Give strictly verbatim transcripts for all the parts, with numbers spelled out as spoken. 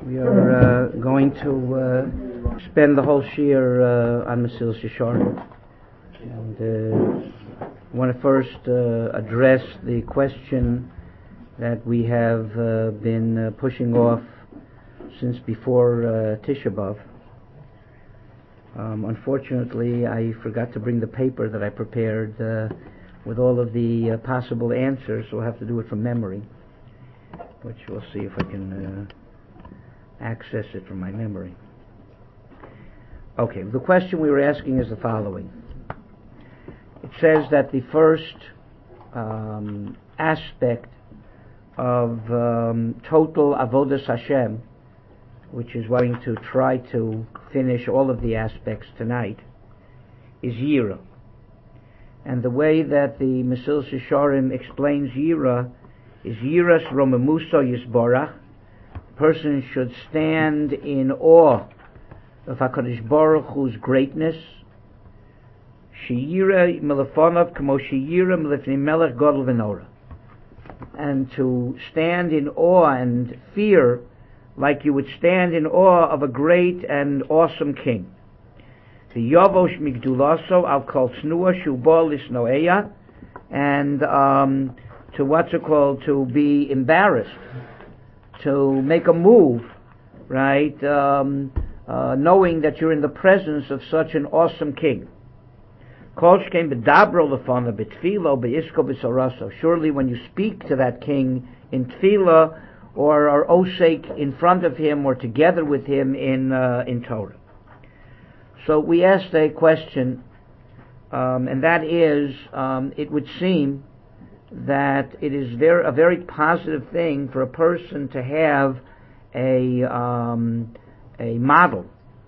We are uh, going to uh, spend the whole shiur uh, on Mesilas Yesharim, and uh, I want to first uh, address the question that we have uh, been uh, pushing off since before uh, Tisha B'Av. Um, unfortunately, I forgot to bring the paper that I prepared uh, with all of the uh, possible answers, so I'll have to do it from memory, which we'll see if I can uh, access it from my memory. Okay, the question we were asking is the following. It says that the first um, aspect of um, total Avodas Hashem, which is going to try to finish all of the aspects tonight, is Yira. And the way that the Mesilas Yesharim explains Yira is Yiras Romemuso Yisborach. Person should stand in awe of HaKadosh Baruch Hu's greatness. She'yira melefonav kamo she'yira melefnei melech gadol v'nora. And to stand in awe and fear like you would stand in awe of a great and awesome king. V'yavosh migdulaso al kol tznuah shu bo lisnoeya. And um, to what's it called, to be embarrassed, to make a move, right, um, uh, knowing that you're in the presence of such an awesome king. Surely when you speak to that king in tefillah, or are osek in front of him, or together with him in uh, in Torah. So we asked a question, um, and that is, um, it would seem that it is very, a very positive thing for a person to have a um, a model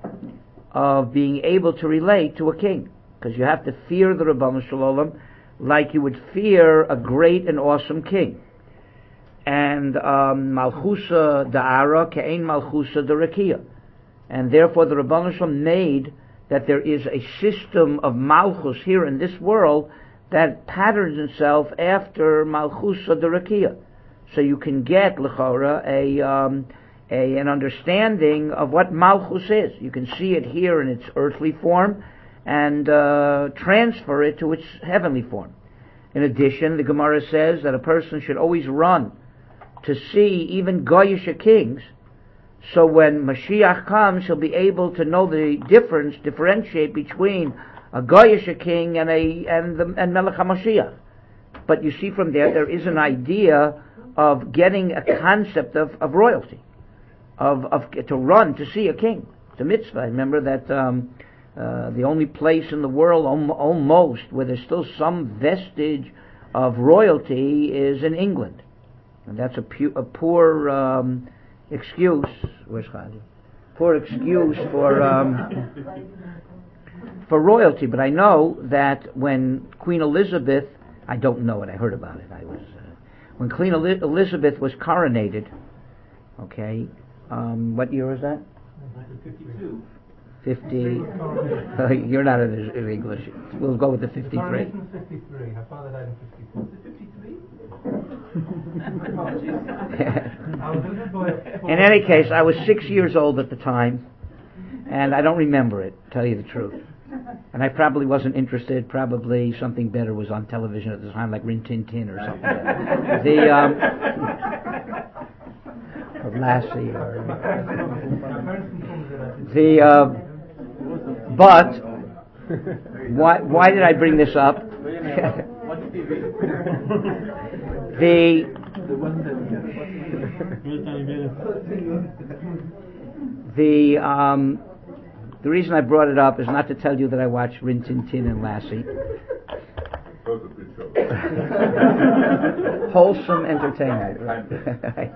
of being able to relate to a king, because you have to fear the Ribono Shel Olam like you would fear a great and awesome king. And um, Malchusa da'ara ke'ein Malchusa d'Rakia, and therefore the Ribono Shel Olam made that there is a system of Malchus here in this world that patterns itself after Malchusa d'Rakia, so you can get l'chora a, um, a an understanding of what Malchus is. You can see it here in its earthly form and uh, transfer it to its heavenly form. In addition, the Gemara says that a person should always run to see even Goyish kings, so when Mashiach comes, he'll be able to know the difference, differentiate between a Goyish king and a and the and Melech HaMashiach. But you see from there, there is an idea of getting a concept of, of royalty, of of to run to see a king. It's a mitzvah. Remember that um, uh, the only place in the world, om- almost, where there's still some vestige of royalty is in England, and that's a, pu- a poor um, excuse. Where's Chadi? Poor excuse for. Um, for royalty, but I know that when Queen Elizabeth, I don't know it, I heard about it, I was, uh, when Queen El- Elizabeth was coronated, okay, um, what year was that? nineteen fifty-two. fifty, uh, you're not in English, we'll go with the fifty-three. The coronation was fifty-three, her father died in fifty-four. fifty-three? In any case, I was six years old at the time, and I don't remember it, to tell you the truth. And I probably wasn't interested. Probably something better was on television at the time, like Rin Tin Tin or something. the um, or Lassie or the. Uh, but why? Why did I bring this up? the. the. Um, The reason I brought it up is not to tell you that I watched Rin Tin Tin and Lassie. Wholesome entertainment. Right.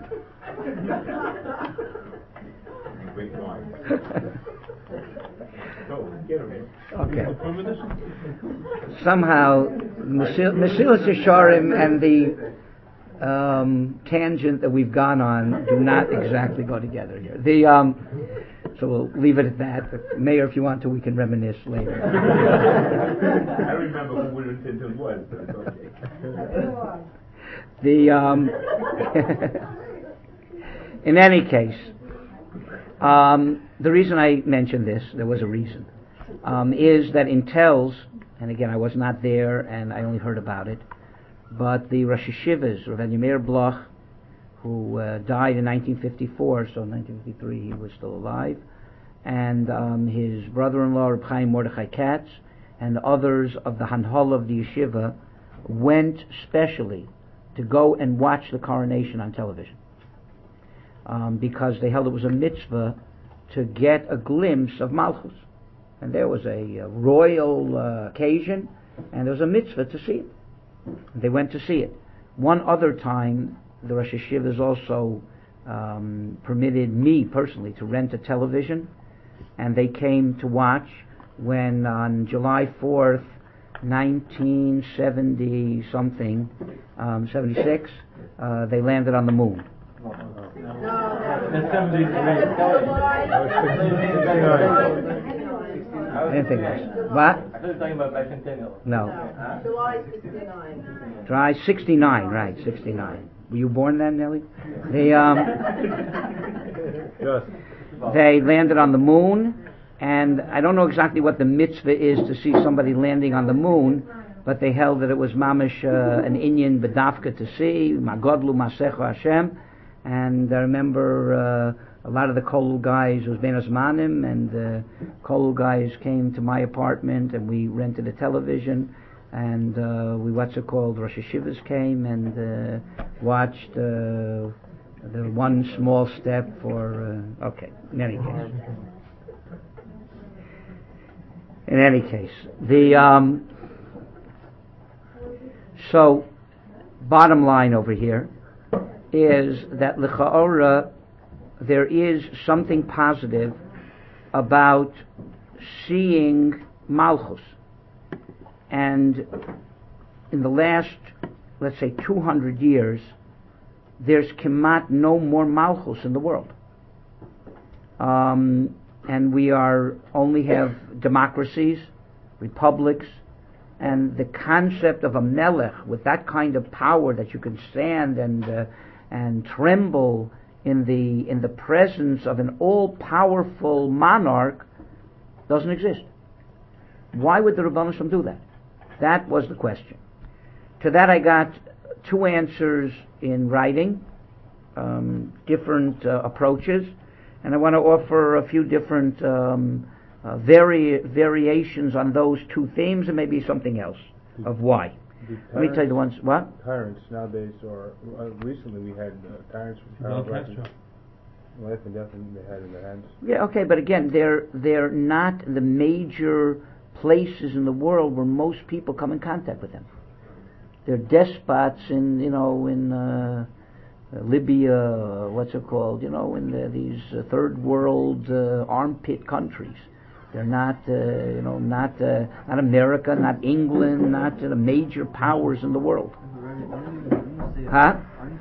Okay. Somehow, Mesilas Yesharim and the um, tangent that we've gone on do not exactly go together here. The um, So we'll leave it at that. But Mayor, if you want to, we can reminisce later. I remember who William Tinton was, but it's okay. The um, in any case, Um, the reason I mentioned this, there was a reason, um, is that in Telz, and again I was not there and I only heard about it, but the Rosh Yeshivas, Rav Meir Bloch, who uh, died in nineteen fifty-four, so in nineteen fifty-three he was still alive, and um, his brother-in-law, Reb Chaim Mordechai Katz, and others of the Hanhal of the Yeshiva went specially to go and watch the coronation on television, um, because they held it was a mitzvah to get a glimpse of Malchus. And there was a, a royal uh, occasion, and there was a mitzvah to see it. They went to see it. One other time, the Rosh Yeshivas also um, permitted me personally to rent a television, and they came to watch when on July fourth, nineteen seventy something, um, seventy-six, uh, they landed on the moon. I didn't think this. What? I thought you were talking about bicentennial. No. July sixty-nine. July sixty-nine, right, sixty-nine. Were you born then, Nellie? They, um, Yes. they landed on the moon, and I don't know exactly what the mitzvah is to see somebody landing on the moon, but they held that it was mamish uh, an Inyan bedavka to see, magodlu masecho Hashem, and I remember uh, a lot of the Kolul guys, it was Ben Azmanim, and the Kolul guys came to my apartment, and we rented a television, and uh, we, what's it called, Rosh Yeshivas came and uh, watched uh, the one small step for, uh, okay, in any case. In any case, the, um, so, bottom line over here is that l'cha'ora, there is something positive about seeing Malchus. And in the last, let's say, two hundred years, there's kemat no more Malchus in the world. Um, and we are only have democracies, republics, and the concept of a melech with that kind of power that you can stand and uh, and tremble in the in the presence of an all-powerful monarch doesn't exist. Why would the Rebbeinu Shalom do that? That was the question. To that I got two answers in writing, um, different uh, approaches, and I want to offer a few different um, uh, vari- variations on those two themes, and maybe something else of why. Let me tell you the ones. What? Tyrants nowadays, or uh, recently we had uh, tyrants with power, life and, life and death and they had in their hands. Yeah, okay, but again, they're they're not the major places in the world where most people come in contact with them. They're despots in, you know, in uh, Libya, what's it called, you know, in the, these uh, third world uh, armpit countries. They're not, uh, you know, not uh, not America, not England, not uh, the major powers in the world. Huh?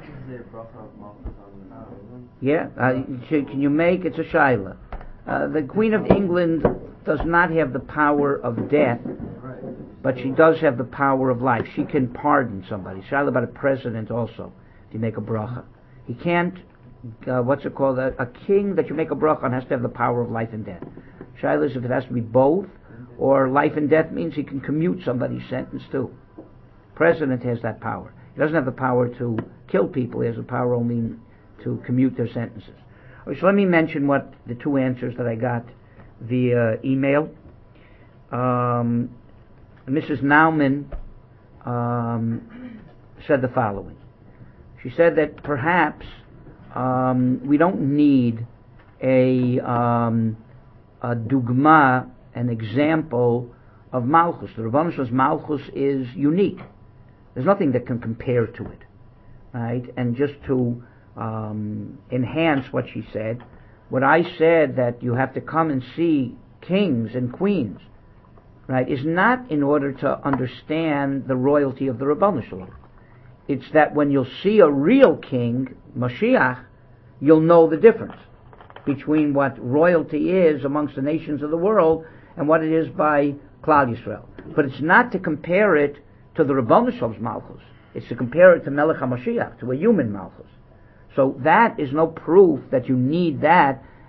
Yeah. Uh, can you make it's a shaila? Uh, the Queen of England does not have the power of death, but she does have the power of life. She can pardon somebody. Shaila about a president also. If you make a bracha, he can't. Uh, what's it called? A, a king that you make a bracha on has to have the power of life and death. Shaila is if it has to be both, or life and death means he can commute somebody's sentence too. President has that power. He doesn't have the power to kill people. He has the power only to commute their sentences. Okay, so let me mention what the two answers that I got via email. Um, Missus Nauman um, said the following. She said that perhaps um, we don't need a, um, a dugma, an example of Malchus. The Rebbeinu Shalom's Malchus is unique. There's nothing that can compare to it, right? And just to um, enhance what she said, what I said that you have to come and see kings and queens, right, is not in order to understand the royalty of the Rebbeinu Shalom. It's that when you'll see a real king, Mashiach, you'll know the difference between what royalty is amongst the nations of the world and what it is by Klal Yisrael. But it's not to compare it to the Rebbeinu Shalom's Malchus. It's to compare it to Melech HaMashiach, to a human Malchus. So that is no proof that you need that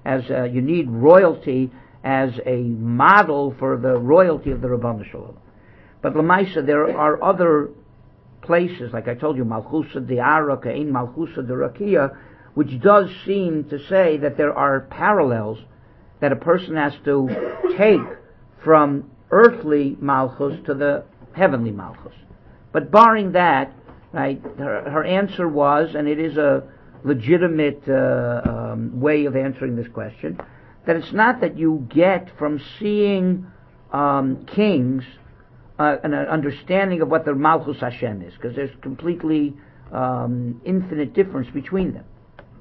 as uh, you need royalty as a model for the royalty of the Rabbanu Shalom. But Lamaisa, there are other places, like I told you, Malchusa De'ara Ka'in Malchusa De'Rakia, which does seem to say that there are parallels that a person has to take from earthly Malchus to the heavenly Malchus. But barring that, right, her, her answer was, and it is a legitimate uh, um, way of answering this question, that it's not that you get from seeing um, kings uh, an understanding of what the Malchus Hashem is, because there's completely um, infinite difference between them.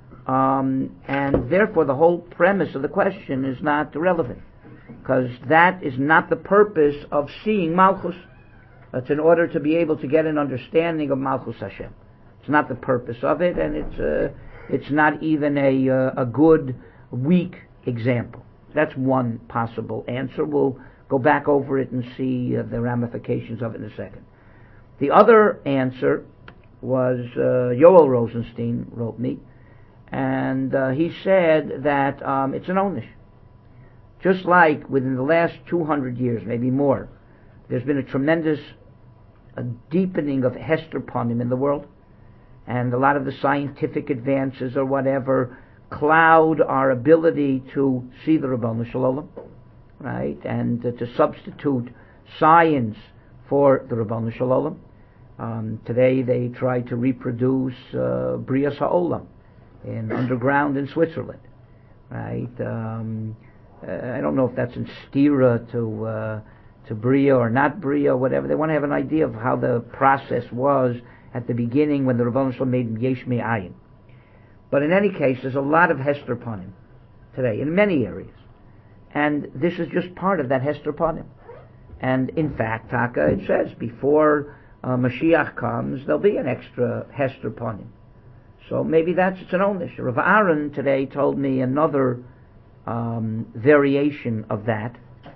Um, and therefore the whole premise of the question is not relevant, because that is not the purpose of seeing Malchus. It's in order to be able to get an understanding of Malchus Hashem. It's not the purpose of it, and it's uh, it's not even a uh, a good, weak example. That's one possible answer. We'll go back over it and see uh, the ramifications of it in a second. The other answer was uh, Yoel Rosenstein wrote me, and uh, he said that um, it's an onish. Just like within the last two hundred years, maybe more, there's been a tremendous a deepening of Hester Panim in the world, and a lot of the scientific advances or whatever cloud our ability to see the Rabbanu Shalom, right, and uh, to substitute science for the Rabbanu Shalom. Um, today they try to reproduce uh, Brias HaOlam in underground in Switzerland, right? Um, I don't know if that's in stira to uh, to Bria or not Bria or whatever. They want to have an idea of how the process was at the beginning when the Rabbanu Shalom made Yesh Me'ayin. But in any case, there's a lot of Hester Panim today in many areas, and this is just part of that Hester Panim. And in fact, Taka, it says before uh, Mashiach comes, there'll be an extra Hester Panim. So maybe that's it's an onish. Rav Aaron today told me another um, variation of that.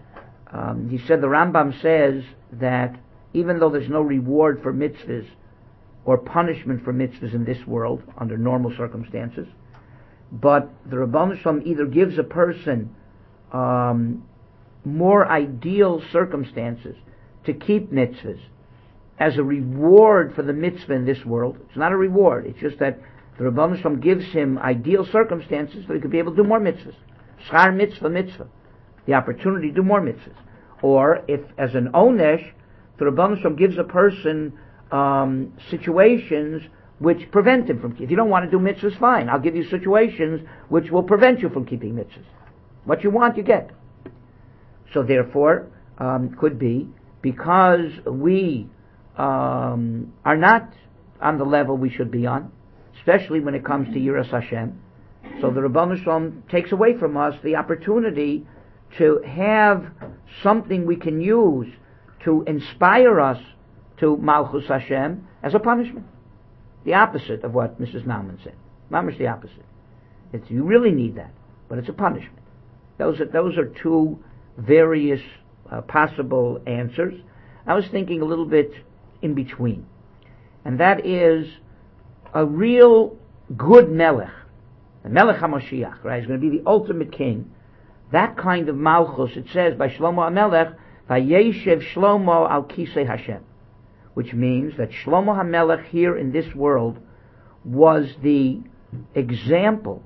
Um, he said the Rambam says that even though there's no reward for mitzvahs or punishment for mitzvahs in this world under normal circumstances, but the Rabbanu Shalom either gives a person um, more ideal circumstances to keep mitzvahs as a reward for the mitzvah in this world. It's not a reward, it's just that the Rabbanu Shalom gives him ideal circumstances so he could be able to do more mitzvahs. Schar mitzvah mitzvah. The opportunity to do more mitzvahs. Or if, as an onesh, the Rabbanu Shalom gives a person um, situations which prevent him from keeping. If you don't want to do mitzvahs, fine. I'll give you situations which will prevent you from keeping mitzvahs. What you want, you get. So therefore, um, could be, because we um, are not on the level we should be on, especially when it comes to Yiras Hashem, so the Rabbanu Shalom takes away from us the opportunity to have something we can use to inspire us to Malchus Hashem as a punishment. The opposite of what Missus Nauman said. Mamish the opposite. It's, you really need that, but it's a punishment. Those are, those are two various uh, possible answers. I was thinking a little bit in between, and that is a real good melech, the Melech HaMashiach, right? He's going to be the ultimate king. That kind of malchus, it says by Shlomo HaMelech, Vayeshev Shlomo al Kisei Hashem, which means that Shlomo HaMelech here in this world was the example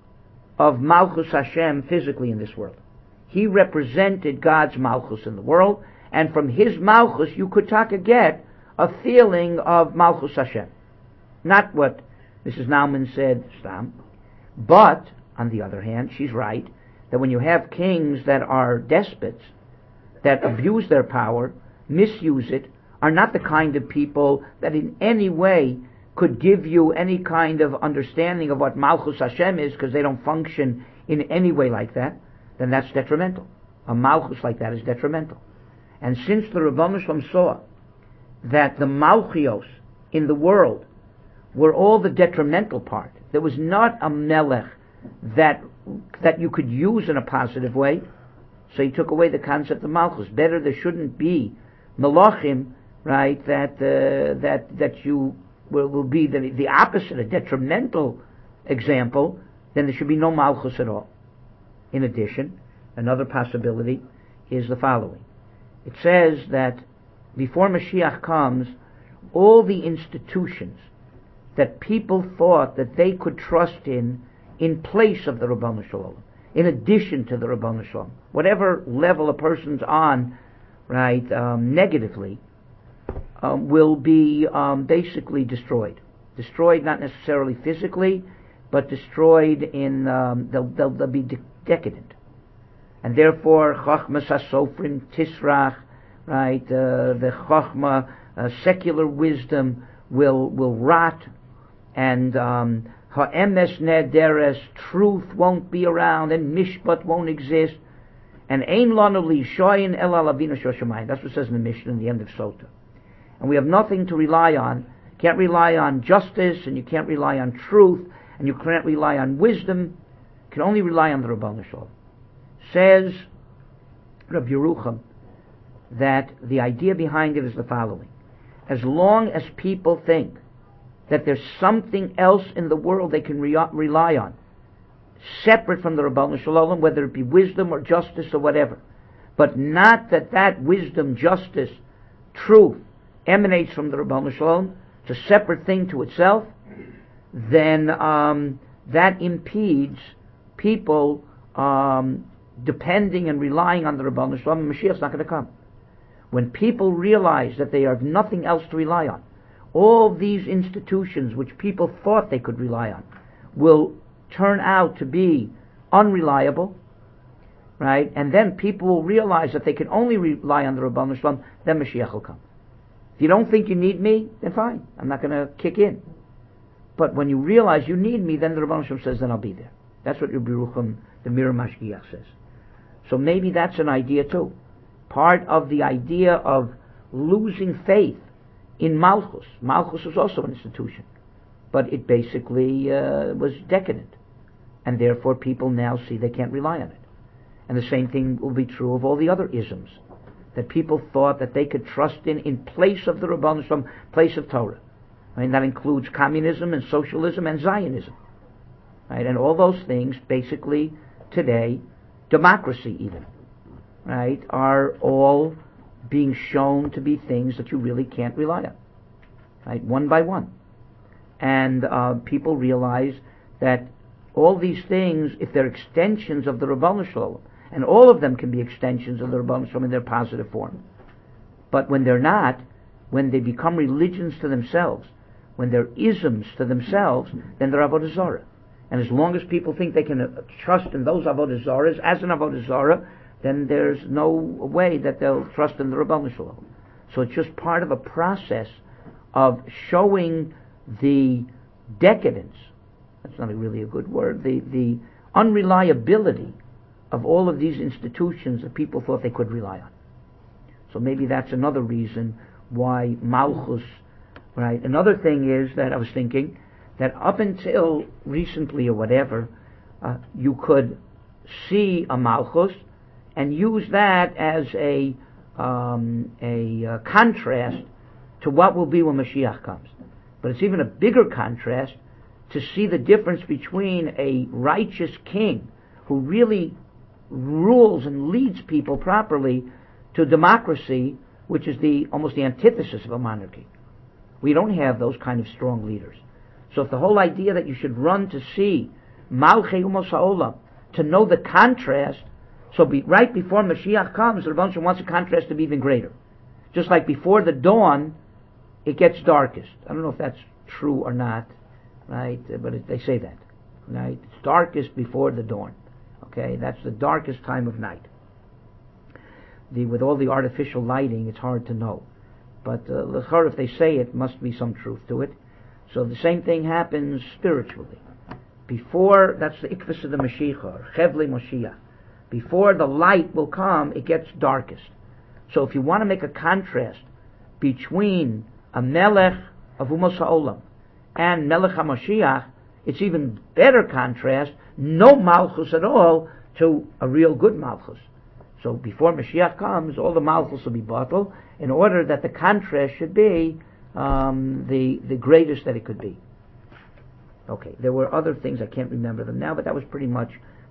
of Malchus Hashem physically in this world. He represented God's Malchus in the world, and from his Malchus you could taka get a feeling of Malchus Hashem. Not what Missus Nauman said, Stam, but, on the other hand, she's right, that when you have kings that are despots, that abuse their power, misuse it, are not the kind of people that in any way could give you any kind of understanding of what Malchus Hashem is, because they don't function in any way like that, then that's detrimental. A Malchus like that is detrimental. And since the Rabbanu Shalom saw that the Malchios in the world were all the detrimental part, there was not a Melech that that you could use in a positive way, so he took away the concept of Malchus. Better there shouldn't be Melachim, right, that uh, that that you will, will be the, the opposite, a detrimental example, then there should be no Malchus at all. in addition, another possibility is the following. It says that before Mashiach comes, all the institutions that people thought that they could trust in, in place of the Rabbanu Shalom, in addition to the Rabbanu Shalom, whatever level a person's on, right, um, negatively, um, will be um, basically destroyed. Destroyed not necessarily physically, but destroyed in, um, they'll, they'll, they'll be de- decadent. And therefore, Chochmas HaSofrim Tisrach, right, uh, the Chochma, uh, secular wisdom will will rot, and um, Ha'emes Nederes, truth won't be around, and Mishpat won't exist, and Ein Lanu Lishoyin El Alavinu Shoshamayim. That's what it says in the Mishnah in the end of Sota. And we have nothing to rely on. Can't rely on justice, and you can't rely on truth, and you can't rely on wisdom. You can only rely on the Rabbanu Shalom. Says Rabbi Yerucham that the idea behind it is the following. As long as people think that there's something else in the world they can re- rely on, separate from the Rabbanu Shalom, whether it be wisdom or justice or whatever, but not that that wisdom, justice, truth emanates from the Rabbanu Shalom, it's a separate thing to itself, then um, that impedes people um, depending and relying on the Rabbanu Shalom, and Mashiach's not going to come. When people realize that they have nothing else to rely on, all these institutions which people thought they could rely on will turn out to be unreliable, right? And then people will realize that they can only rely on the Rabbanu Shalom, then Mashiach will come. If you don't think you need me, then fine, I'm not going to kick in. But when you realize you need me, then the Rabbanu Shalom says, then I'll be there. That's what Rabbi Yerucham, the Mir Mashgiach, says. So maybe that's an idea too. Part of the idea of losing faith in Malchus. Malchus was also an institution, but it basically uh, was decadent, and therefore people now see they can't rely on it. And the same thing will be true of all the other isms that people thought that they could trust in in place of the Rabbanu Shalom, place of Torah. I mean, that includes communism and socialism and Zionism, right? And all those things, basically today, democracy even, right, are all being shown to be things that you really can't rely on, right, one by one. And uh, people realize that all these things, if they're extensions of the Rabbanu Shalom, and all of them can be extensions of the Rabbanu Shalom in their positive form, but when they're not, when they become religions to themselves, when they're isms to themselves, then they're Avodah Zarah. And as long as people think they can uh, trust in those Avodah Zarahs as an Avodah Zarah, then there's no way that they'll trust in the Rabbanu Shalom. So it's just part of a process of showing the decadence, that's not really a good word, the, the unreliability of all of these institutions that people thought they could rely on. So maybe that's another reason why Malchus, right? Another thing is that I was thinking that up until recently or whatever, uh, you could see a Malchus and use that as a um, a uh, contrast to what will be when Mashiach comes. But it's even a bigger contrast to see the difference between a righteous king who really rules and leads people properly to democracy, which is the almost the antithesis of a monarchy. We don't have those kind of strong leaders. So if the whole idea that you should run to see Malchei Umos HaOlam, to know the contrast, so be, right before Mashiach comes, the Rebbe wants the contrast to be even greater. Just like before the dawn, it gets darkest. I don't know if that's true or not, right? But it, they say that, right? It's darkest before the dawn. Okay, that's the darkest time of night. The, with all the artificial lighting, it's hard to know. But uh, if they say it, must be some truth to it. So the same thing happens spiritually. Before, that's the Ikvus of the Mashiach, or Chevli Moshiach. Before the light will come, it gets darkest. So if you want to make a contrast between a Melech of Umos HaOlam and Melech HaMashiach, it's even better contrast, no Malchus at all, to a real good Malchus. So before Mashiach comes, all the Malchus will be bottled, in order that the contrast should be um, the, the greatest that it could be. Okay, there were other things, I can't remember them now, but that was pretty much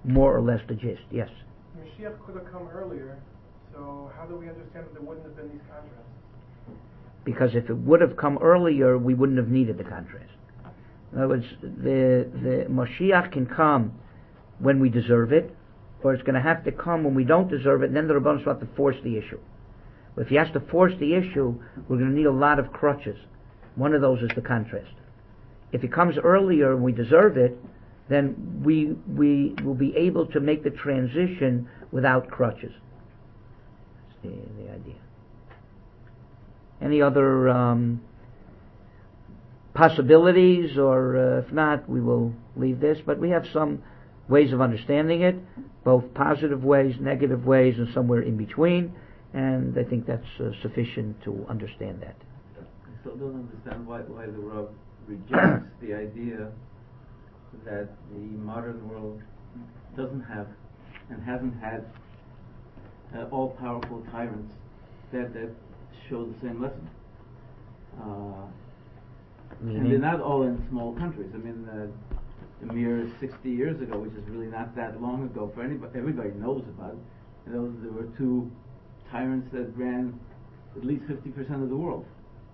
more or less the gist. Yes? Mashiach could have come earlier, so how do we understand that there wouldn't have been these contrasts? Because if it would have come earlier, we wouldn't have needed the contrast. In other words, the, the Mashiach can come when we deserve it, or it's going to have to come when we don't deserve it, and then the Rebbeinu will have to force the issue. But if he has to force the issue, we're going to need a lot of crutches. One of those is the contrast. If it comes earlier and we deserve it, then we we will be able to make the transition without crutches. That's the, the idea. Any other um, possibilities, or uh, if not, we will leave this. But we have some ways of understanding it, both positive ways, negative ways, and somewhere in between, and I think that's uh, sufficient to understand that. I still don't understand why, why the Rav rejects the idea that the modern world doesn't have and hasn't had uh, all-powerful tyrants that, that show the same lesson. Uh, and they're not all in small countries. I mean, uh, the mere sixty years ago, which is really not that long ago for anybody, everybody knows about it. You know, there were two tyrants that ran at least fifty percent of the world.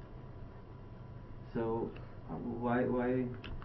So, uh, why, why?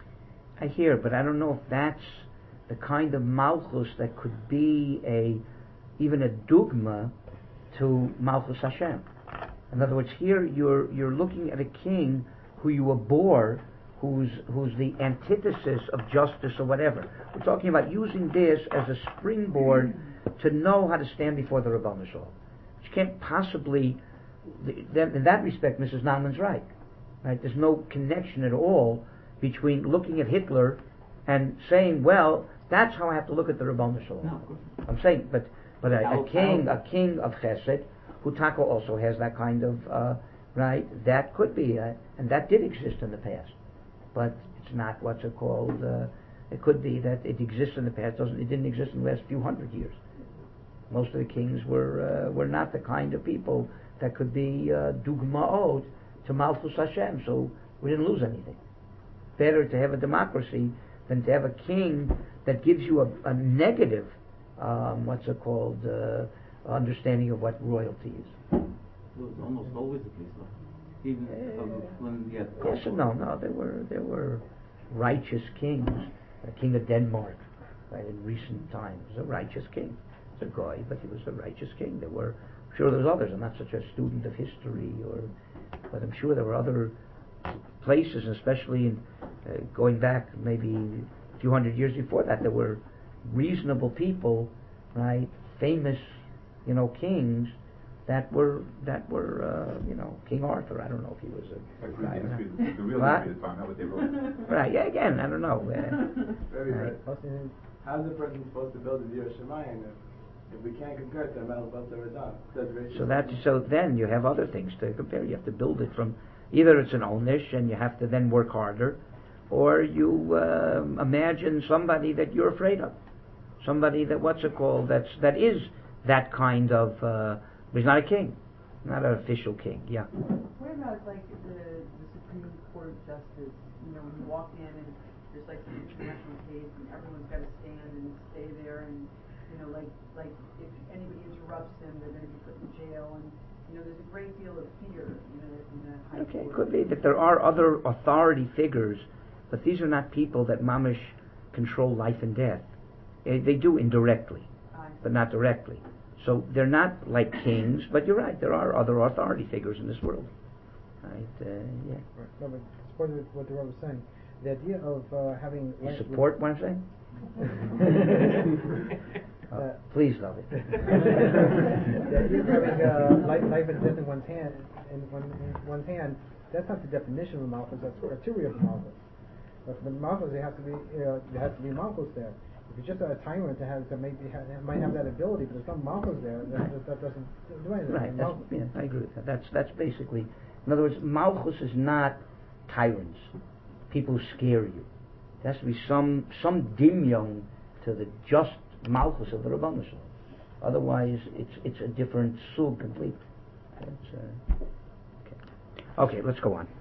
I hear, but I don't know if that's the kind of Malchus that could be a, even a dogma to Malchus Hashem. In other words, here you're you're looking at a king who you abhor, who's who's the antithesis of justice or whatever. We're talking about using this as a springboard to know how to stand before the Rebbeinu Shalom. You can't possibly. Then, in that respect, Missus Nauman's right. Right? There's no connection at all between looking at Hitler and saying, "Well, that's how I have to look at the Rebbeinu Shalom." No, I'm saying, but but a, a king, a king of Chesed, who Taka also has that kind of uh, right. That could be, uh, and that did exist in the past, but it's not what's it called. Uh, it could be that it exists in the past. Doesn't it didn't exist in the last few hundred years. Most of the kings were uh, were not the kind of people that could be uh, dugmaot to Malchus Hashem. So we didn't lose anything. Better to have a democracy than to have a king that gives you a, a negative, um, what's it called, uh, understanding of what royalty is. It was almost always the case, though. Even uh, um, when you had yes and no, no. There were there were righteous kings. The king of Denmark, right, in recent times, was a righteous king. It's a guy, but he was a righteous king. There were, I'm sure, there's others. I'm not such a student of history, or, but I'm sure there were other places, especially in, uh, going back maybe a few hundred years before that, there were reasonable people, right, famous, you know, kings that were that were uh, you know, King Arthur. I don't know if he was a, a guy. The, history, the real what? history of the time, not what they wrote. Right. Yeah. Again, I don't know. Uh, Very right. good. How's the person supposed to build a Yir Shemayim if, if we can't compare it to Mel Bel So that so then you have other things to compare. You have to build it from either it's an Onish and you have to then work harder, or you uh, imagine somebody that you're afraid of, somebody that what's it called that's that is that kind of. Uh, but he's not a king, not an official king. Yeah. What about like the, the Supreme Court justice? You know, when you walk in and there's like an international case and everyone's got to stand and stay there, and you know, like like if anybody interrupts them, they're going to be put in jail, and you know, there's a great deal of fear in a, in a high Okay, it court. could be that there are other authority figures, but these are not people that mamish control life and death. Eh, they do indirectly, but not directly. So they're not like kings, but you're right, there are other authority figures in this world. Right, uh, yeah. Right. No, but support what the Rob was saying. The idea of uh, having... You support what I'm saying? oh, uh, please love it. The idea of having uh, life, life and death in one's hand, in, one, in one's hand, that's not the definition of Malchus, that's the criteria of Malchus. But for the Malchus, there has to be, uh, there has to be Malchus there. If it's just a tyrant that has that maybe ha- might have that ability, but there's no Malchus there, that, that, that doesn't do anything. Right, that's, yeah, I agree with that. That's that's basically, in other words, Malchus is not tyrants, people who scare you. There has to be some some dimyon to the just Malchus of the Rebbeinu Shalom. Otherwise, it's it's a different sug completely. It's, uh, okay. okay, let's go on.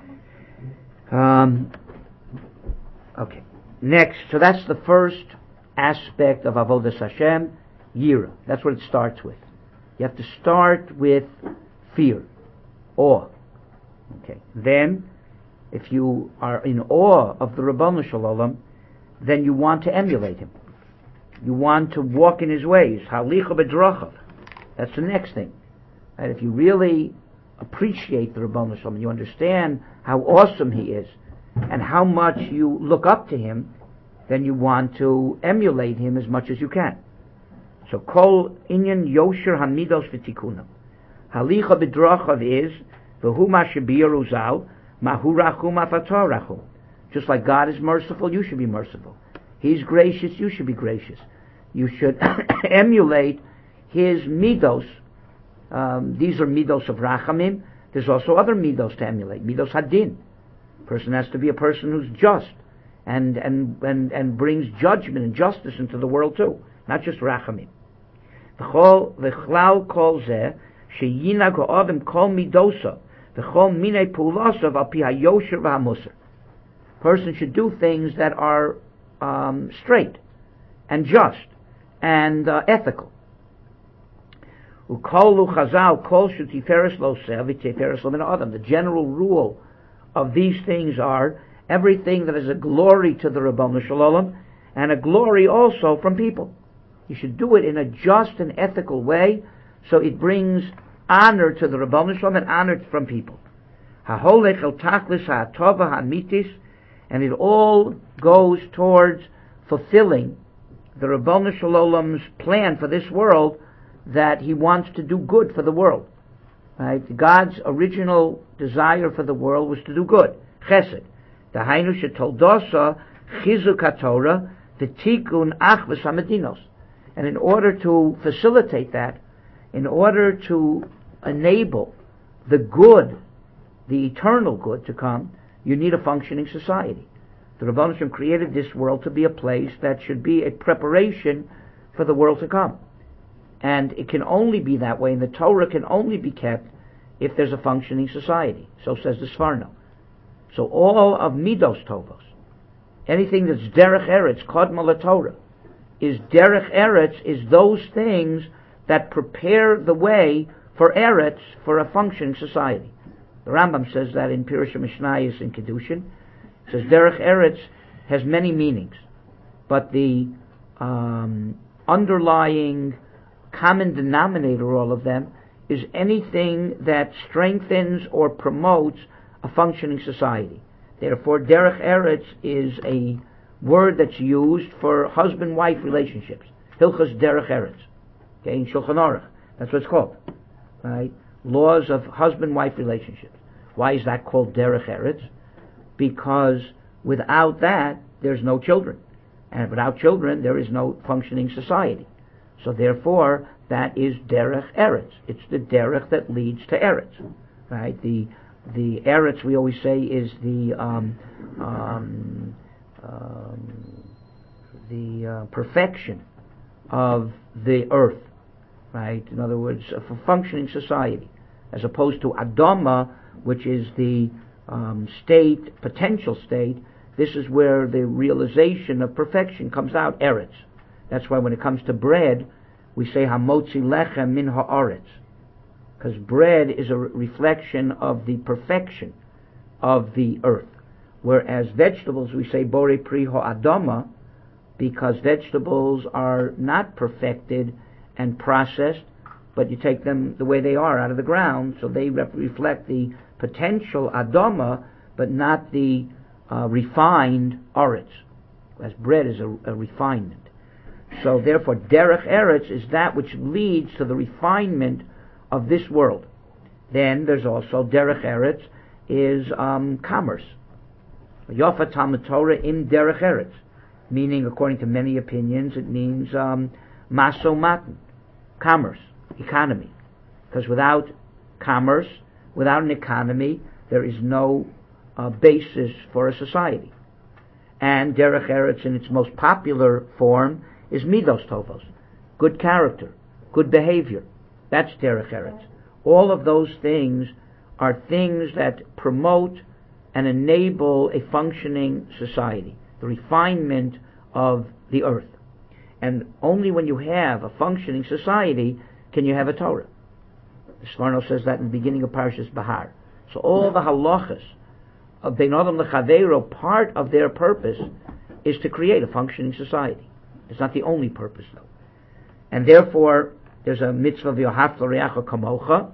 Um, okay. Next, so that's the first aspect of Avodas Hashem, Yira. That's what it starts with. You have to start with fear, awe. Okay. Then, if you are in awe of the Ribono Shel Olam, then you want to emulate him. You want to walk in his ways. Halicha b'drachav. That's the next thing. Right? If you really appreciate the Ribono Shel Olam, you understand how awesome he is, and how much you look up to him, then you want to emulate him as much as you can. So, kol inyan yosher hamidos v'tikunam. Halicha b'drachav is v'hu ma shebiru zal mahu rachum afator rachum. Just like God is merciful, you should be merciful. He's gracious, you should be gracious. You should emulate his midos. Um, these are midos of rachamim. There's also other midos to emulate. Midos hadin. Person has to be a person who's just and and and, and brings judgment and justice into the world too, not just rachamim. V'chol v'chlal kol zeh sheyinag ha'adam kol midosa v'chol minei pulosav al pi hayosher v'hamusar. Person should do things that are um, straight and just and uh, ethical. Ukolu chazal kol shutiferes lo seh v'tiferes lo min ha'adam. The general rule of these things are everything that is a glory to the Ribono Shel Olam and a glory also from people. You should do it in a just and ethical way, so it brings honor to the Ribono Shel Olam and honor from people. Ha'holech el tachlis ha'atova ha'mitis, and it all goes towards fulfilling the Ribono Shel Olam's plan for this world, that he wants to do good for the world. Right? God's original desire for the world was to do good. Chesed. Dahainu shetoldosa chizuk haTorah v'tikun achvus hamedinos. And in order to facilitate that, in order to enable the good, the eternal good to come, you need a functioning society. The Ribono Shel Olam created this world to be a place that should be a preparation for the world to come. And it can only be that way, and the Torah can only be kept if there's a functioning society. So says the Sforno. So all of Midos Tovos, anything that's Derech Eretz, Kodma LaTorah, is Derech Eretz, is those things that prepare the way for Eretz, for a functioning society. The Rambam says that in Pirush HaMishnayos in Kedushin. It says Derech Eretz has many meanings, but the um, underlying common denominator, all of them, is anything that strengthens or promotes a functioning society. Therefore, Derech Eretz is a word that's used for husband-wife relationships. Hilchos Derech Eretz. Okay, in Shulchan Aruch. That's what it's called. Right? Laws of husband-wife relationships. Why is that called Derech Eretz? Because without that, there's no children. And without children, there is no functioning society. So therefore, that is Derech Eretz. It's the Derech that leads to Eretz. Right? The the Eretz, we always say, is the um, um, um, the uh, perfection of the earth. Right? In other words, a functioning society, as opposed to Adama, which is the um, state, potential state. This is where the realization of perfection comes out, Eretz. That's why when it comes to bread, we say Hamotzi Lechem Min Ha'aretz, because bread is a re- reflection of the perfection of the earth. Whereas vegetables, we say Bore Pri Ha'adama, because vegetables are not perfected and processed, but you take them the way they are out of the ground, so they re- reflect the potential Adama, but not the uh, refined Aretz. As bread is a, a refinement. So therefore, Derech Eretz is that which leads to the refinement of this world. Then there's also Derech Eretz is um, commerce. Yofa Talmud Torah im Derech Eretz, meaning, according to many opinions, it means um, maso matan, commerce, economy. Because without commerce, without an economy, there is no uh, basis for a society. And Derech Eretz, in its most popular form, is Midos Tovos, good character, good behavior. That's Derech Eretz. All of those things are things that promote and enable a functioning society, the refinement of the earth. And only when you have a functioning society can you have a Torah. The Sforno says that in the beginning of Parshas Bahar. So all the halachas of Bein Adam L'Chaveiro, part of their purpose is to create a functioning society. It's not the only purpose, though. And therefore, there's a mitzvah v'yohavta l'reacha kamocha,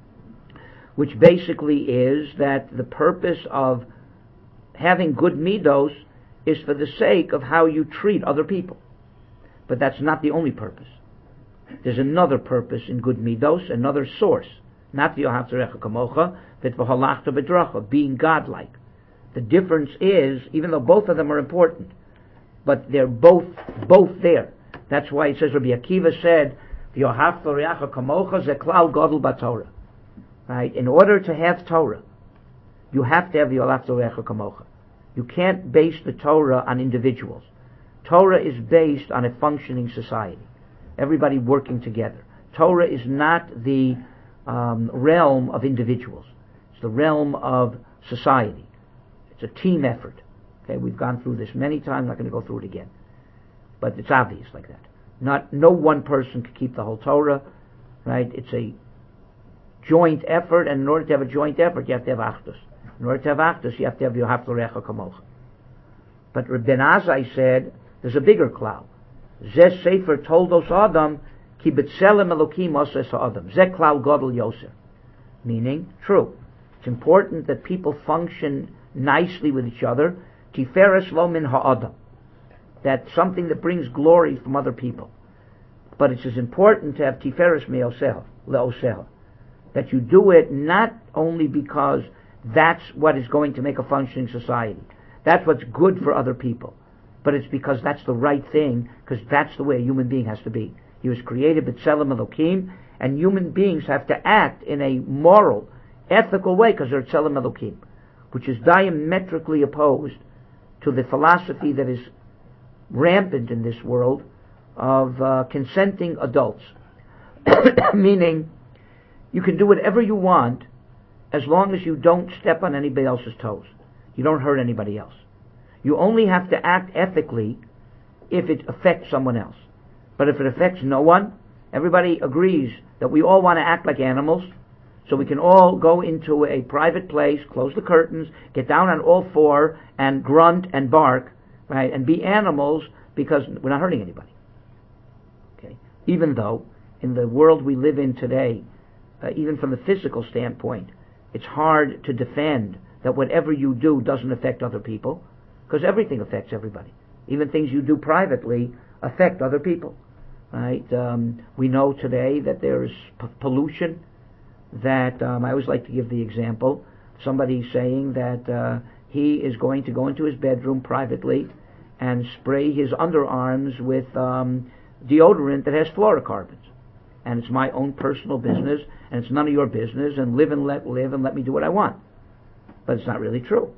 which basically is that the purpose of having good midos is for the sake of how you treat other people. But that's not the only purpose. There's another purpose in good midos, another source. Not v'yohavta l'reacha kamocha, but v'halachta b'dracha, being godlike. The difference is, even though both of them are important, but they're both both there. That's why it says Rabbi Akiva said, "V'yohavta l'reacha kamocha ze klal gadol b'Torah." Right? In order to have Torah, you have to have v'yohavta l'reacha kamocha. You can't base the Torah on individuals. Torah is based on a functioning society, everybody working together. Torah is not the um, realm of individuals; it's the realm of society. It's a team effort. Okay, we've gone through this many times. I'm not going to go through it again, but it's obvious like that. Not no one person can keep the whole Torah, right? It's a joint effort, and in order to have a joint effort, you have to have achdus. In order to have achdus, you have to have v'yohavta l'reacha kamocha. But Ben Azai said there's a bigger cloud. Zeh sefer toldos adam ki b'tselem elokim oses ha'adam. Zeh klal gadol yoser. Meaning, true. It's important that people function nicely with each other. Tiferes lo min ha'adam. That's something that brings glory from other people. But it's as important to have tiferes me'oseha, le'oseha. That you do it not only because that's what is going to make a functioning society. That's what's good for other people. But it's because that's the right thing, because that's the way a human being has to be. He was created b'tselem Elokim, and human beings have to act in a moral, ethical way, because they're tselem Elokim, which is diametrically opposed to the philosophy that is rampant in this world of uh, consenting adults. Meaning, you can do whatever you want as long as you don't step on anybody else's toes. You don't hurt anybody else. You only have to act ethically if it affects someone else. But if it affects no one, everybody agrees that we all want to act like animals, so we can all go into a private place, close the curtains, get down on all four, and grunt and bark, right, and be animals because we're not hurting anybody. Okay? Even though, in the world we live in today, uh, even from the physical standpoint, it's hard to defend that whatever you do doesn't affect other people, because everything affects everybody. Even things you do privately affect other people, right? Um, we know today that there's p- pollution, that um, I always like to give the example, somebody saying that uh, he is going to go into his bedroom privately and spray his underarms with um, deodorant that has fluorocarbons. And it's my own personal business, and it's none of your business, and live and let live and let me do what I want. But it's not really true.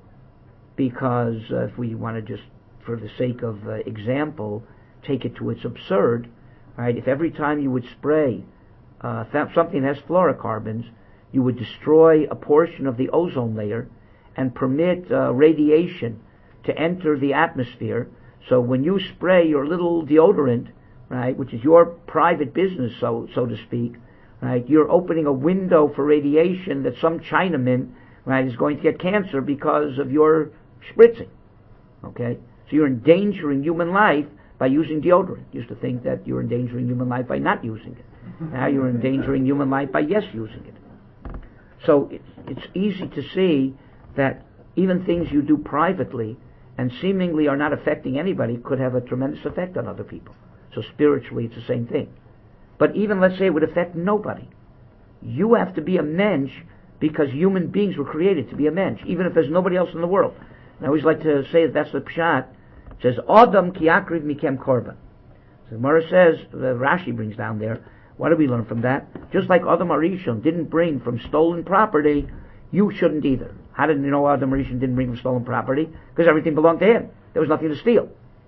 Because uh, if we want to just, for the sake of uh, example, take it to its absurd, right? If every time you would spray uh, th- something that has fluorocarbons, you would destroy a portion of the ozone layer and permit uh, radiation to enter the atmosphere. So when you spray your little deodorant, right, which is your private business, so so to speak, right, you're opening a window for radiation that some Chinaman, right, is going to get cancer because of your spritzing. Okay? So you're endangering human life by using deodorant. You used to think that you're endangering human life by not using it. Now you're endangering human life by yes using it. So it's, it's easy to see that even things you do privately and seemingly are not affecting anybody could have a tremendous effect on other people. So spiritually it's the same thing. But even let's say it would affect nobody. You have to be a mensch because human beings were created to be a mensch, even if there's nobody else in the world. And I always like to say that that's the pshat. It says, Adam ki akriv mikem korban. So Gemara says, uh, Rashi brings down there, what do we learn from that? Just like Adam Arishon didn't bring from stolen property, you shouldn't either. How did you know Adam Arishon didn't bring from stolen property? Because everything belonged to him. There was nothing to steal.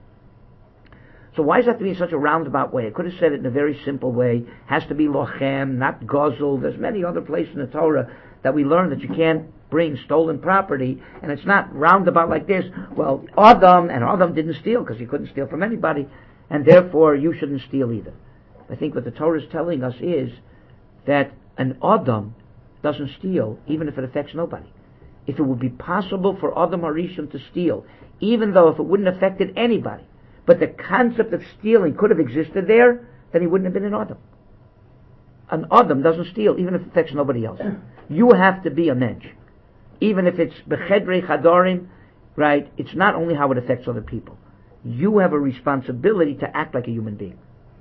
So why does that have to be in such a roundabout way? It could have said it in a very simple way. Has to be lochem, not gozel. There's many other places in the Torah that we learn that you can't bring stolen property, and it's not roundabout like this. Well, Adam, and Adam didn't steal because he couldn't steal from anybody, and therefore you shouldn't steal either. I think what the Torah is telling us is that an Adam doesn't steal, even if it affects nobody. If it would be possible for Adam Harishon to steal, even though if it wouldn't have affected anybody, but the concept of stealing could have existed there, then he wouldn't have been an Adam. An Adam doesn't steal, even if it affects nobody else. You have to be a mensch. Even if it's bechedrei chadarim, right, it's not only how it affects other people. You have a responsibility to act like a human being.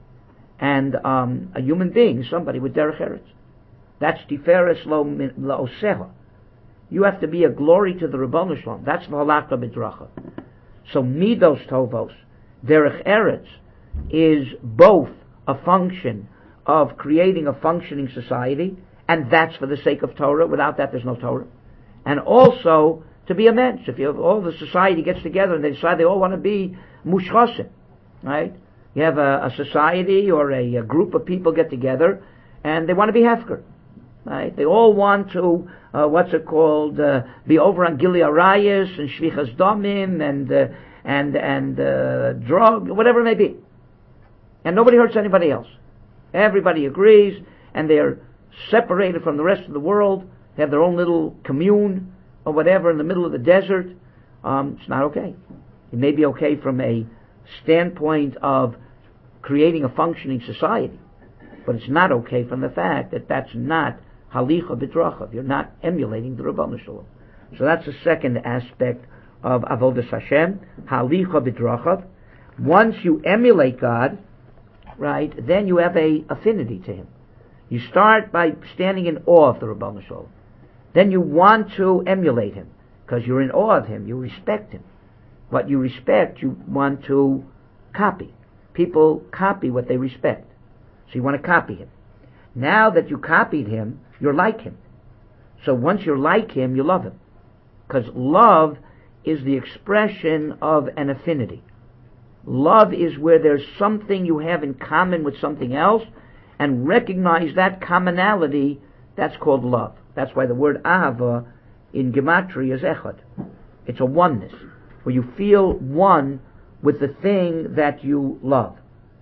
And um, a human being is somebody with derech eretz. That's tiferes lo la'oseha. You have to be a glory to the Ribono Shalom. That's the halakha b'dracha. So midos tovos, derech eretz, is both a function of creating a functioning society, and that's for the sake of Torah. Without that, there's no Torah. And also to be a mensch. If you have, all the society gets together and they decide they all want to be mushchosim, right? You have a, a society or a, a group of people get together and they want to be hefker, right? They all want to, uh, what's it called, uh, be over on Gilead Arayis and Shvichas Damim and, uh, and, and, uh, drug, whatever it may be. And nobody hurts anybody else. Everybody agrees and they're separated from the rest of the world. They have their own little commune or whatever in the middle of the desert. Um, it's not okay. It may be okay from a standpoint of creating a functioning society, but it's not okay from the fact that that's not halicha b'drachav. You're not emulating the Ribono Shalom. So that's the second aspect of avodas Hashem, halicha b'drachav. Once you emulate God, right, then you have a affinity to Him. You start by standing in awe of the Ribono Shalom. Then you want to emulate Him because you're in awe of Him. You respect Him. What you respect, you want to copy. People copy what they respect. So you want to copy Him. Now that you copied Him, you're like Him. So once you're like Him, you love Him. Because love is the expression of an affinity. Love is where there's something you have in common with something else, and recognize that commonality. That's called love. That's why the word ahava in gematria is echad. It's a oneness, where you feel one with the thing that you love.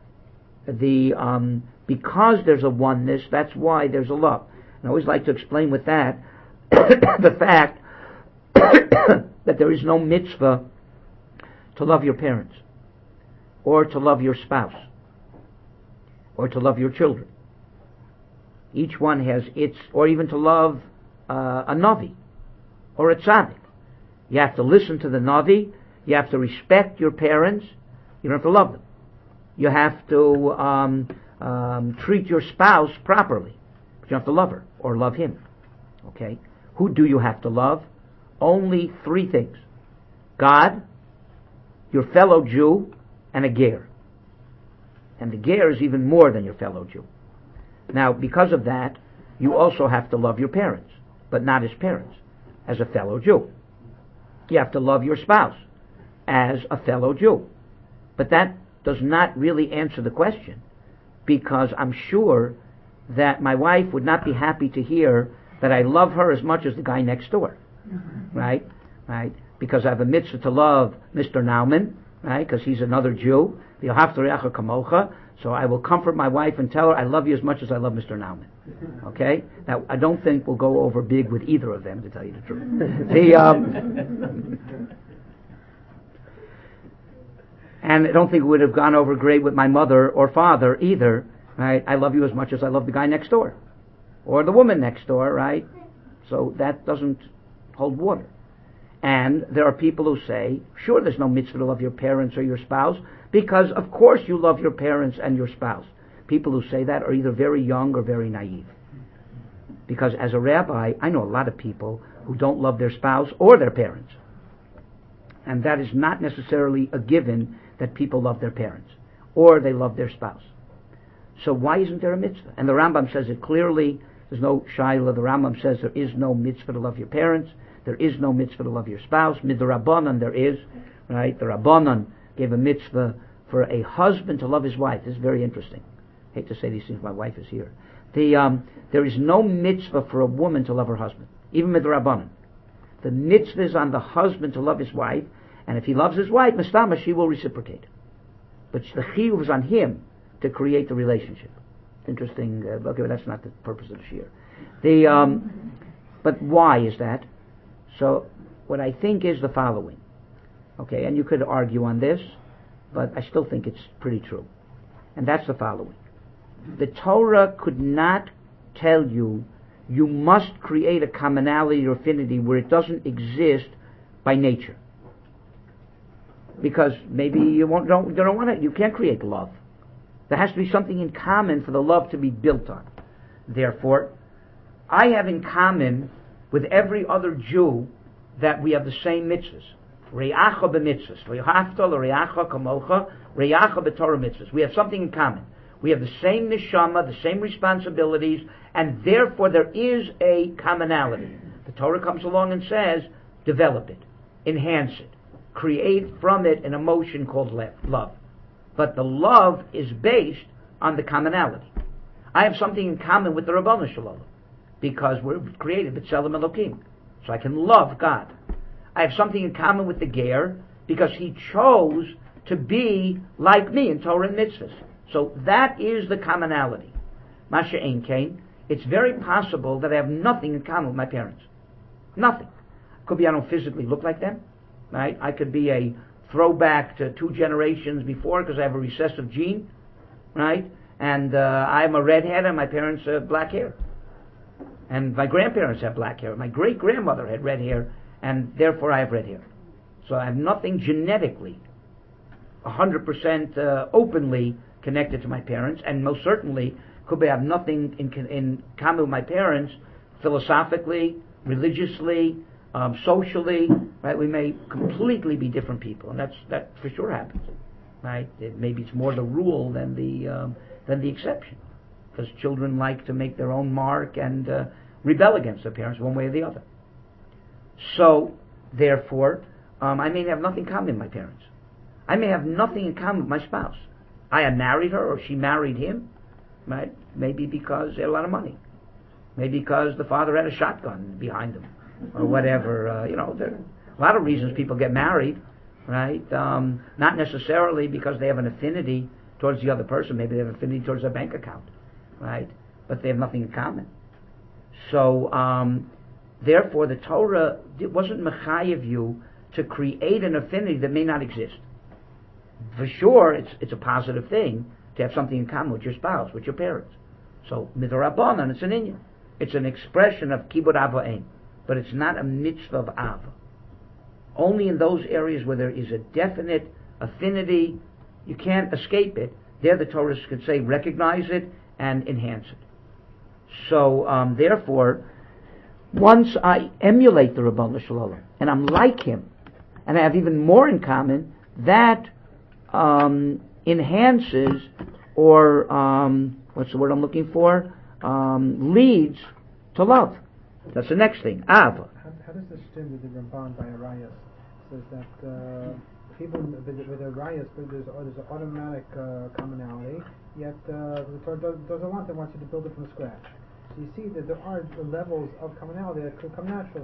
The um, because there's a oneness, that's why there's a love. And I always like to explain with that the fact that there is no mitzvah to love your parents, or to love your spouse, or to love your children. Each one has its, or even to love uh, a Navi, or a tzaddik. You have to listen to the Navi, you have to respect your parents, you don't have to love them. You have to um, um, treat your spouse properly, but you have to love her, or love him. Okay? Who do you have to love? Only three things. God, your fellow Jew, and a ger. And the ger is even more than your fellow Jew. Now, because of that, you also have to love your parents, but not as parents, as a fellow Jew. You have to love your spouse as a fellow Jew. But that does not really answer the question, because I'm sure that my wife would not be happy to hear that I love her as much as the guy next door. Right? Right? Because I have a mitzvah to love Mister Nauman, right? Because he's another Jew. So I will comfort my wife and tell her I love you as much as I love Mister Nauman. Okay? Now, I don't think we'll go over big with either of them, to tell you the truth. the, um, and I don't think it would have gone over great with my mother or father either. Right? I love you as much as I love the guy next door, or the woman next door. Right? So that doesn't hold water. And there are people who say, sure, there's no mitzvah to love your parents or your spouse, because of course you love your parents and your spouse. People who say that are either very young or very naive. Because as a rabbi, I know a lot of people who don't love their spouse or their parents. And that is not necessarily a given that people love their parents or they love their spouse. So why isn't there a mitzvah? And the Rambam says it clearly. There's no shaila. The Rambam says there is no mitzvah to love your parents. There is no mitzvah to love your spouse. Midrabanan there is, right? The Rabbanan gave a mitzvah for a husband to love his wife. This is very interesting. I hate to say these things, my wife is here. The, um, there is no mitzvah for a woman to love her husband, even Midrabanan. The mitzvah is on the husband to love his wife, and if he loves his wife, mistama, she will reciprocate. but the chiyuv is on him to create the relationship. Interesting. Uh, okay, but that's not the purpose of the shir. The um, but why is that? So what I think is the following. Okay, and you could argue on this, but I still think it's pretty true. And that's the following. The Torah could not tell you you must create a commonality or affinity where it doesn't exist by nature. Because maybe you won't, don't, you don't want to, you can't create love. There has to be something in common for the love to be built on. Therefore, I have in common with every other Jew that we have the same mitzvahs. Re'acha b'mitzvahs. Re'hafta l're'acha kamocha. Re'acha b'torah mitzvahs. We have something in common. We have the same neshama, the same responsibilities, and therefore there is a commonality. The Torah comes along and says, develop it, enhance it, create from it an emotion called love. But the love is based on the commonality. I have something in common with the Rabbanu Shalom because we're created b'tselem Elokim, so I can love God. I have something in common with the Ger because he chose to be like me in Torah and mitzvahs. So that is the commonality. Masha Ein Kain, it's very possible that I have nothing in common with my parents. Nothing. Could be I don't physically look like them, right? I could be a throwback to two generations before because I have a recessive gene, right? And uh, I'm a redhead and my parents have black hair. And my grandparents have black hair. My great-grandmother had red hair and therefore I have red hair. So I have nothing genetically, one hundred percent uh, openly connected to my parents, and most certainly could be have nothing in, in common with my parents philosophically, religiously, um, socially, right? We may completely be different people, and that's that for sure happens, right? It, maybe it's more the rule than the um, than the exception, because children like to make their own mark and uh, rebel against their parents one way or the other. So, therefore, um, I may have nothing in common with my parents. I may have nothing in common with my spouse. I had married her, or she married him, right? Maybe because they had a lot of money. Maybe because the father had a shotgun behind him, or whatever. Uh, you know, there are a lot of reasons people get married, right? Um, not necessarily because they have an affinity towards the other person. Maybe they have an affinity towards their bank account, right? But they have nothing in common. So, um, therefore, the Torah wasn't mechayev you to create an affinity that may not exist. For sure, it's it's a positive thing to have something in common with your spouse, with your parents. So, midrabanan, it's an inyan. It's an expression of kibud av v'ein, but it's not a mitzvah of av. Only in those areas where there is a definite affinity, you can't escape it. There, the Torah could say, recognize it and enhance it. So, um, therefore, once I emulate the Rabbanu Shalom and I'm like him, and I have even more in common, that um, enhances or um, what's the word I'm looking for? Um, leads to love. That's the next thing. Av. How, how does this stem with the Ramban by Arias? Says that uh, people with, with Arias, there's, there's an automatic uh, commonality, yet uh, the Torah does, doesn't want them, wants you to build it from scratch. So you see that there are levels of commonality that could come naturally.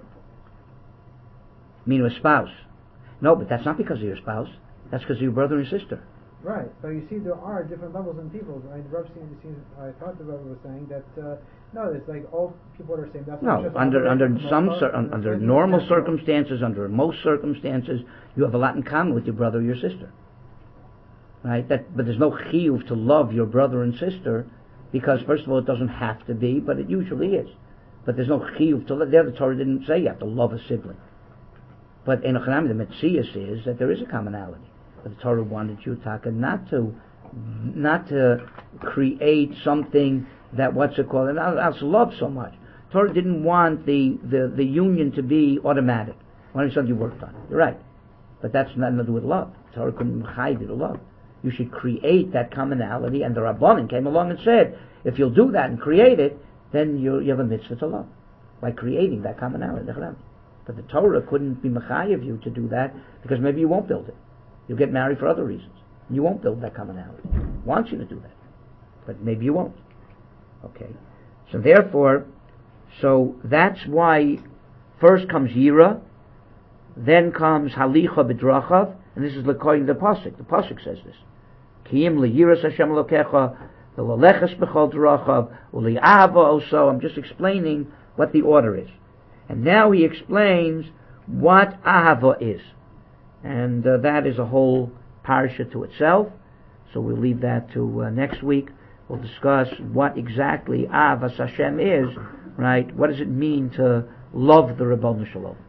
Mean with spouse. No, but that's not because of your spouse. That's because of your brother and sister. Right, but you see there are different levels in people. I, the Rav seems, seems, I thought the Rav was saying that uh, no, it's like all people are the same. That's no, under under some cir- under normal circumstances, under most circumstances, you have a lot in common with your brother or your sister. Right? That, but there's no chiyuv to love your brother and sister, because first of all, it doesn't have to be, but it usually is. But there's no chiyuv to love. There, the Torah didn't say you have to love a sibling. But in Echanami, the Metzias is that there is a commonality. But the Torah wanted you, Taka, not to, not to create something that what's it called, and I love so much. Torah didn't want the, the, the union to be automatic. Wanted something you worked on. You're right, but that's nothing to do with love. Torah couldn't hide you to love. You should create that commonality, and the Rabbanim came along and said, if you'll do that and create it, then you you have a mitzvah to love by creating that commonality. But the Torah couldn't be mechayev you to do that because maybe you won't build it. You'll get married for other reasons. You won't build that commonality. It wants you to do that, but maybe you won't. Okay, so therefore, so that's why first comes Yira, then comes Halicha B'drachav, and this is according to the pasuk. The pasuk says this. Kiyim liyiras Hashem Elokecha, v'laleches b'chol derachav, u'li'ahava oso. I'm just explaining what the order is. And now he explains what ahava is. And uh, that is a whole parsha to itself. So we'll leave that to uh, next week. We'll discuss what exactly Ahavas Hashem is, right? What does it mean to love the Ribono Shel Olam?